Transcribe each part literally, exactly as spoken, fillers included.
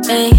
Hey.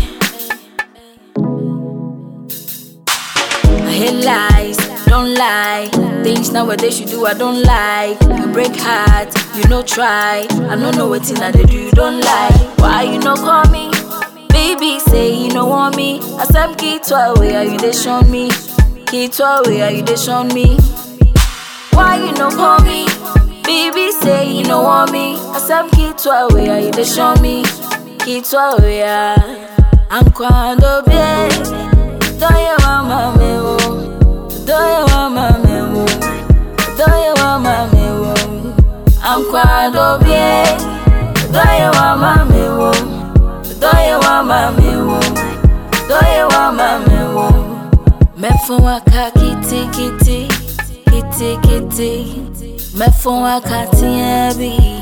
I hate lies, don't lie. Things nowadays you do I don't like. You break heart, you no try. I don't know what thing I they do you don't like. Why you no call me? Baby say you no want me. I said key to away, are you they show me? Key to away, are you they show me? Why you no call me? Baby say you no want me. I said key to away, are you they show me? Key to away, I'm quando bien. Do you want my me? Do you want my me? Do you want my me? I'm quando bien. Do you want my me? Do you want my me? Do you want my me? Me for waka kitty kitty kitty kitty. Me for waka tiabi.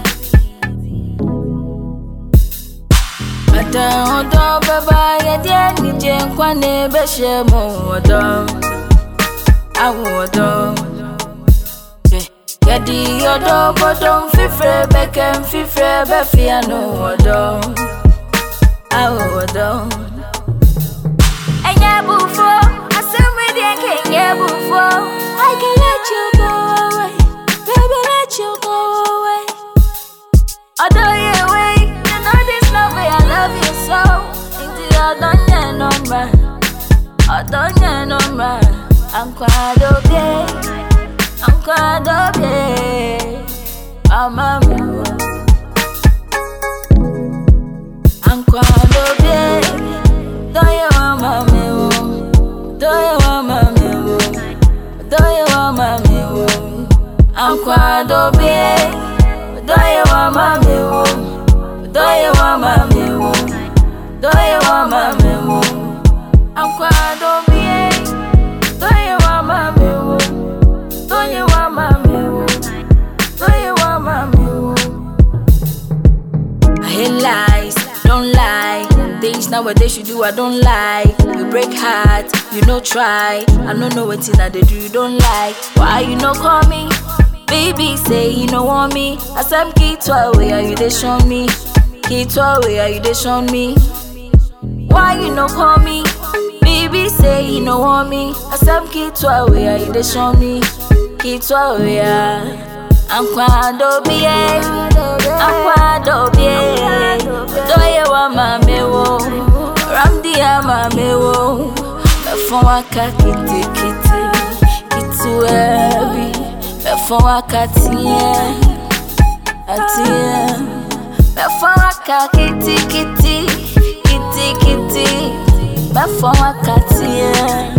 Ada odo baba ya dia ni je nkwa na be hye mo odo. Awo odo. Ya di odo bodom fifre bekem fifre be fia no odo. Awo odo. Enya bufo, asemi dia ke enya bufo. I can let you go away. Baby, let you go away. Odo ye way. You know this love way I love you so. Into your dungeon number. I don't know number. I'm quite okay. I'm quite okay. I'm a move. I'm quite okay. Do you want my move? Do you want my move? Do you want my move? I'm quite okay. Do you want my move? Do you want my move? Do you want my move? I'm quite okay. Do you want my move? Do you want my move? Do you want my move? I hate lies, don't lie. Things nowadays you do I don't like. You break heart, you no try. I don't know what thing I they do you don't like. Why you no call me? Baby say you no want me. I said key to away, are you they show me? Key to away, are you they show me? Why you no call me? Baby say you no want me. I said key to away, are you they show me? Key to away, I'm quando bien. I'm quando bien. Do you want my mewo? Ramdi ama mewo. Before waka kitty kitty kitty webi. Before waka tie atie. Before waka kitty kitty kitty kitty. Before waka tie.